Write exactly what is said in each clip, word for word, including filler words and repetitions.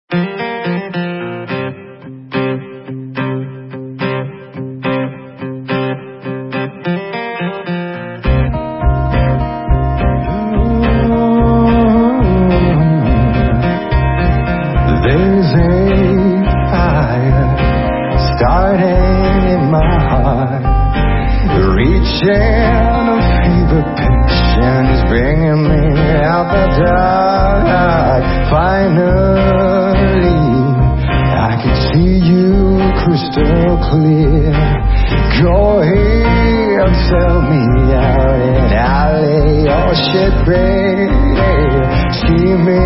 There's a fire starting in my heart, reaching a fever pitch and it's bringing me out the dark. Finally, I can see you crystal clear. Go ahead, tell me out and I'll lay your shit bare. See me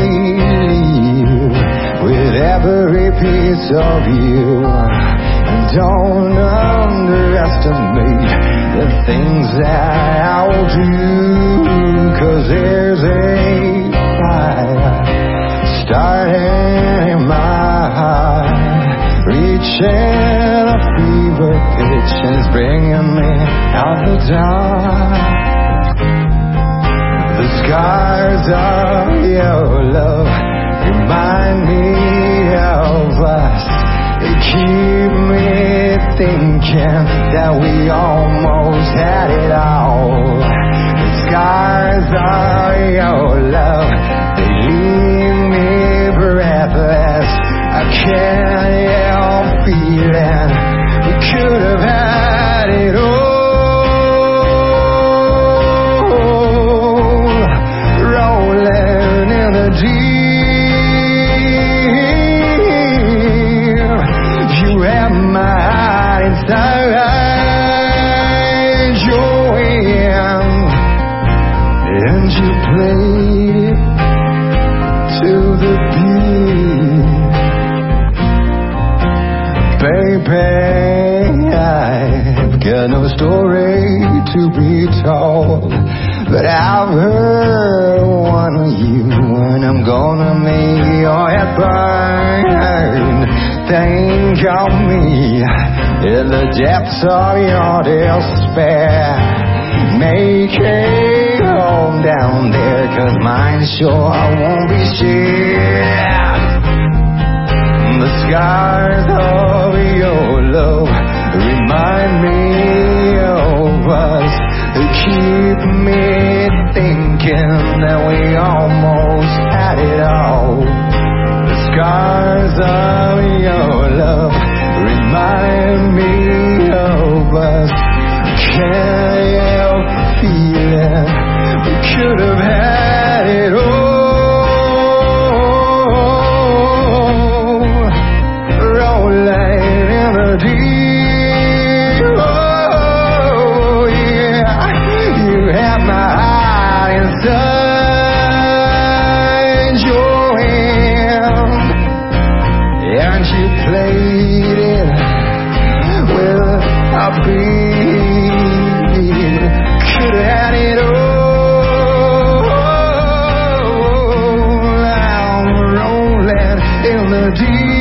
with every piece of you, and don't underestimate the things that I'll do, 'cause there's a fire starting in my heart, reaching a fever pitch and it's bringing me out the dark. The scars of your love remind me of us. They keep me thinking that we almost had it all. The scars of your love, they leave me breathless. I can't help feeling we could have had it all. Rolling in the deep, inside your hand, and you played it to the beat. Baby, I've got no story to be told, but I've heard one of you, and I'm gonna make your head burn. Think of me in the depths of your despair. Make it home down there, 'cause mine sure won't be shared. The scars of your love remind me of us. They keep me thinking that we almost had it all. The scars of your love remind me of us. Can't help feeling we could have had it all. Rolling in the deep, oh yeah. You have my heart inside your hand, and you played it with a beat. Could have had it all. I'm rolling in the deep.